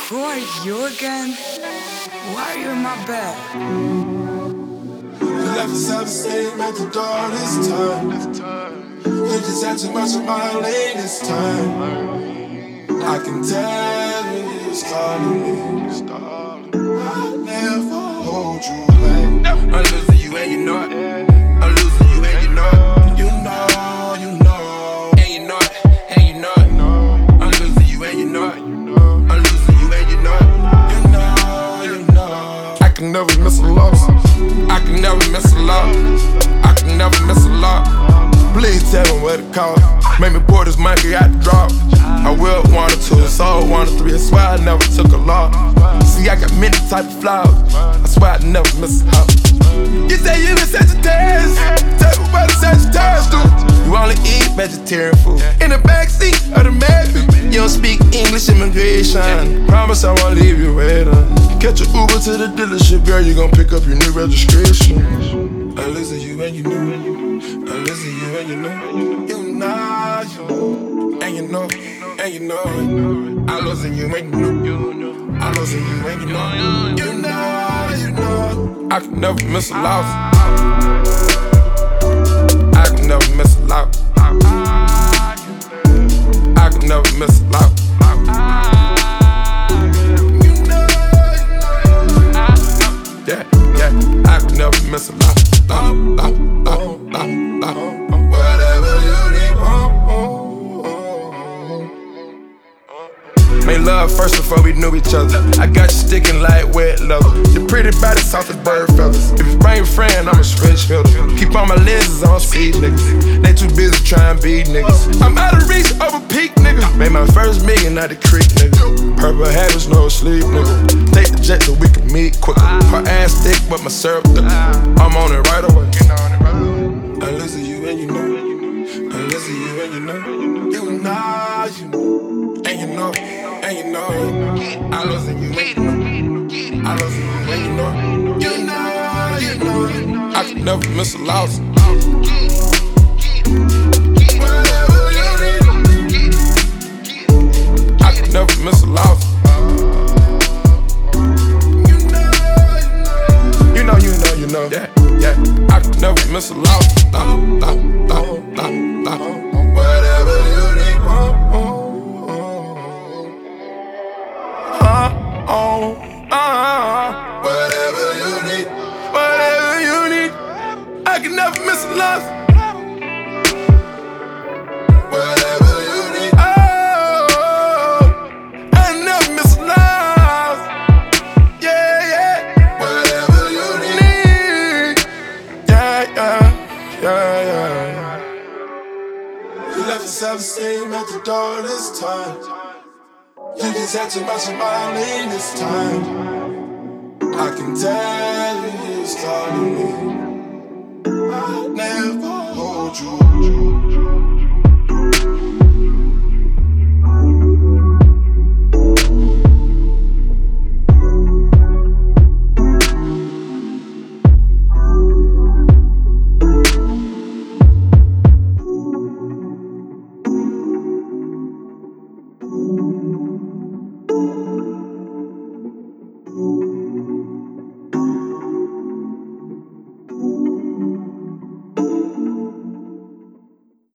Who are you again? Why are you in my bed? You left us out the same at the door this time. You just had too much on my lane this time. I can tell you was calling me. I never hold you back. I'm losing you and you know it. I'm losing you and you know it. You know, you know. And you know it, and you know it. I'm losing you and you know it. I'm losing you and you know it. You know, you know. I can never miss a loss. I can never miss a lot. I can never miss a lot. Please tell me what it cost. Make me pour this monkey out the drop. I will 1 or 2, so 1 or 3. I swear I never took a lot. See, I got many type of flaws. I swear I never miss a hop. You say you been Sagittarius. Tell me what a Sagittarius do. You only eat vegetarian food. In the backseat of the Mavic. You don't speak English immigration. Promise I won't leave you waiting. Catch an Uber to the dealership, girl. You gon' pick up your new registration. I listen to you and you know. I listen to you and you know. You know, you know. And you know, and you know. I listen you and you know. I listen you and you know. You know, you know. I can never miss a loss. I can never miss a loss. I can never miss a loss. Yeah, yeah, I can never miss a loss. Whatever you need. Made love first before we knew each other. I got you sticking like wet leather. Your pretty body soft as bird feathers. If you bring a friend, I'm a switch hitter. Keep all my lenses on speed, niggas. They too busy trying to beat niggas. I'm out of reach over peak, nigga. Made my first million out the creek, nigga. Purple habits, no sleep, nigga. Take the jet so we can meet quicker. Her ass thick, but my syrup thick. I'm on it right away. I listen to you and you know. I listen to you and you know. You know, you know. And you know, and you know. I listen you and you know. I listen you and you know. You know, you know. I can never miss a loss. Whatever you need. I can never miss a loss. You know, you know, you know. Yeah, yeah. I can never miss a loss. Whatever you need. Whatever you need. Whatever you need. I can never miss a loss. Whatever you need. Oh, I never miss a loss. Yeah, yeah. Whatever you need. Yeah, yeah, yeah, yeah. You left yourself the same at the door this time. You just had too much on my lane this time. I can tell you was calling me. I never hold you.